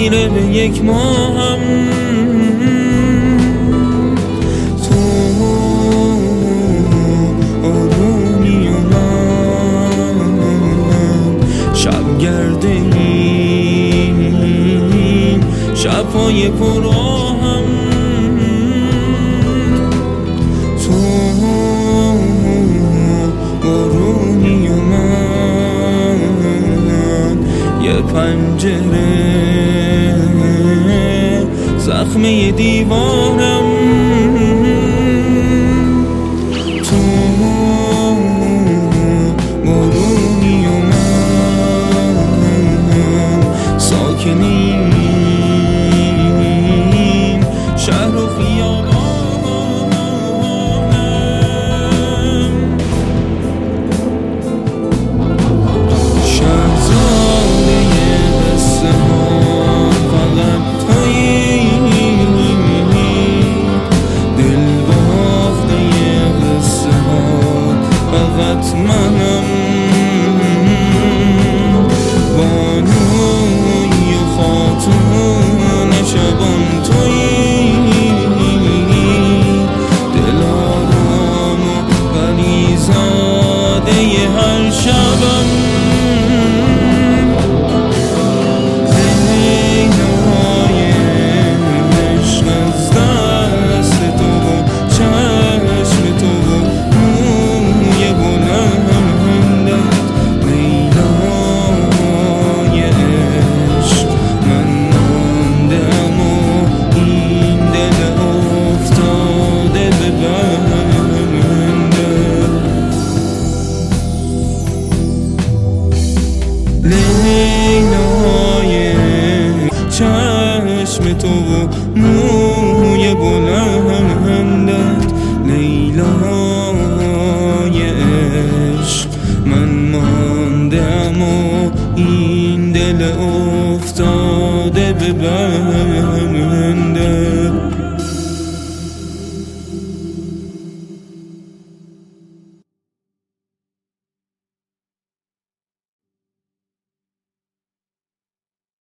میره به یک ماهم. تو آرومی و من شب گرده این شبهای پراهم. تو آرومی و من یه پنجره زخمه دیوارم. تو بارونی و من ساکنیم شهر و خیابانم. شهرزاده قصه ها فقط تویی، فقط منم. بانوی و خاتون شبان تویی، دلارام و پریزاده هر شبم. لیلای عشق از دست تو و چشم تو و چشم تو و موی بلندت. لیلای عشق من ماندم و این دل افتاده به بنده.